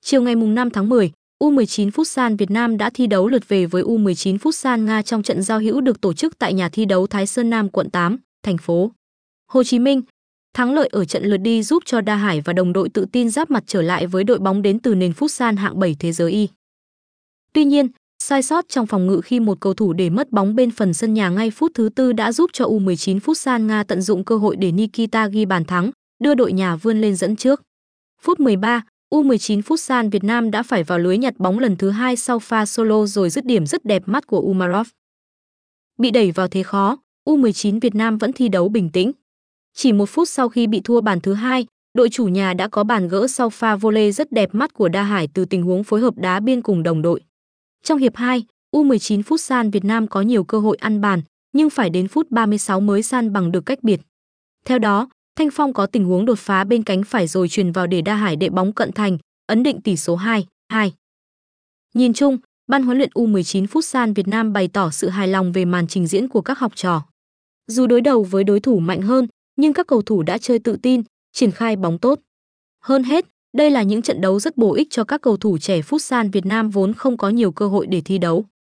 Chiều ngày 5 tháng 10, U19 Futsal Việt Nam đã thi đấu lượt về với U19 Futsal Nga trong trận giao hữu được tổ chức tại nhà thi đấu Thái Sơn Nam, quận 8, thành phố Hồ Chí Minh. Thắng lợi ở trận lượt đi giúp cho Đa Hải và đồng đội tự tin giáp mặt trở lại với đội bóng đến từ nền Futsal hạng 7 thế giới Y. Tuy nhiên, sai sót trong phòng ngự khi một cầu thủ để mất bóng bên phần sân nhà ngay phút thứ 4 đã giúp cho U19 Futsal Nga tận dụng cơ hội để Nikita ghi bàn thắng, đưa đội nhà vươn lên dẫn trước. Phút 13, U19 Futsal Việt Nam đã phải vào lưới nhặt bóng lần thứ 2 sau pha solo rồi dứt điểm rất đẹp mắt của Umarov. Bị đẩy vào thế khó, U19 Việt Nam vẫn thi đấu bình tĩnh. Chỉ 1 phút sau khi bị thua bàn thứ 2, đội chủ nhà đã có bàn gỡ sau pha volley rất đẹp mắt của Đa Hải từ tình huống phối hợp đá biên cùng đồng đội. Trong hiệp 2, U19 Futsal Việt Nam có nhiều cơ hội ăn bàn, nhưng phải đến phút 36 mới san bằng được cách biệt. Theo đó, Thanh Phong có tình huống đột phá bên cánh phải rồi chuyền vào để Đa Hải đệ bóng cận thành, ấn định tỷ số 2-2. Nhìn chung, ban huấn luyện U19 Futsal Việt Nam bày tỏ sự hài lòng về màn trình diễn của các học trò. Dù đối đầu với đối thủ mạnh hơn, nhưng các cầu thủ đã chơi tự tin, triển khai bóng tốt. Hơn hết, đây là những trận đấu rất bổ ích cho các cầu thủ trẻ Futsal Việt Nam vốn không có nhiều cơ hội để thi đấu.